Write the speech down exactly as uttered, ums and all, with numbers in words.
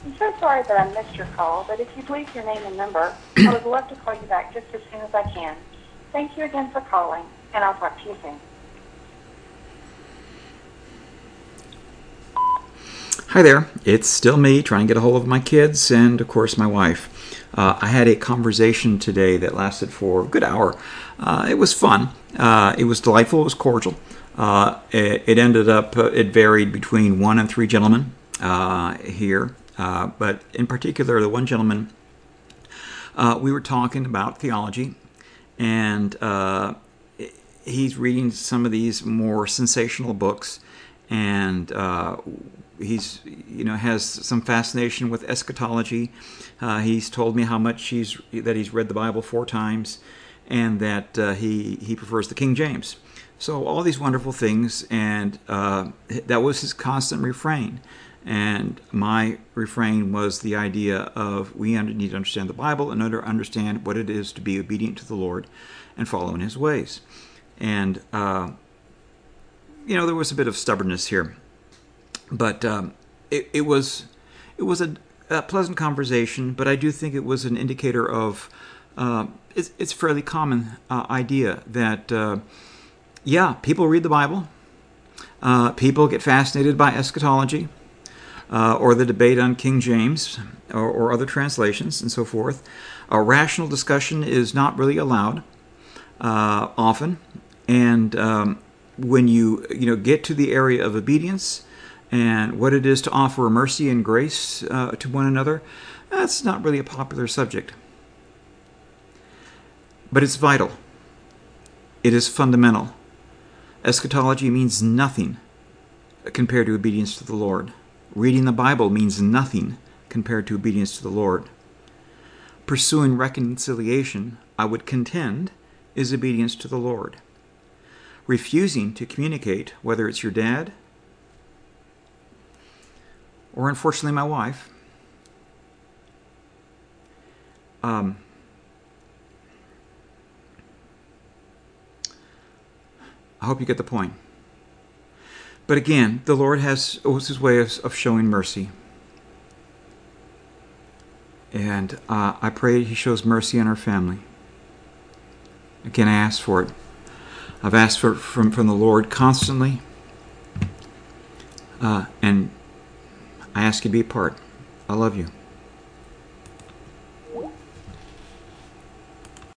I'm so sorry that I missed your call, but if you'd leave your name and number, I would love to call you back just as soon as I can. Thank you again for calling, and I'll talk to you soon. Hi there, it's still me trying to get a hold of my kids and, of course, my wife. Uh, I had a conversation today that lasted for a good hour. Uh, it was fun. Uh, it was delightful. It was cordial. Uh, it, it ended up, uh, it varied between one and three gentlemen uh, here. Uh, but in particular, the one gentleman, uh, we were talking about theology, and uh, he's reading some of these more sensational books, and uh, he's you know has some fascination with eschatology. Uh, he's told me how much he's that he's read the Bible four times, and that uh, he he prefers the King James. So all these wonderful things, and uh, that was his constant refrain. And my refrain was the idea of we need to understand the Bible and understand what it is to be obedient to the Lord and follow in His ways. And uh, you know there was a bit of stubbornness here. But um, it, it was it was a, a pleasant conversation, but I do think it was an indicator of uh, it's, it's a fairly common uh, idea that, uh, yeah, people read the Bible, uh, people get fascinated by eschatology, uh, or the debate on King James, or, or other translations, and so forth. A rational discussion is not really allowed uh, often, and um, when you you know get to the area of obedience, and what it is to offer mercy and grace uh, to one another, that's not really a popular subject. But it's vital. It is fundamental. Eschatology means nothing compared to obedience to the Lord. Reading the Bible means nothing compared to obedience to the Lord. Pursuing reconciliation, I would contend, is obedience to the Lord. Refusing to communicate, whether it's your dad, or unfortunately my wife, um, I hope you get the point. But again, the Lord has was His way of, of showing mercy. And uh, I pray He shows mercy on our family. Again, I ask for it. I've asked for it from, from the Lord constantly. Uh, and I ask you to be a part. I love you.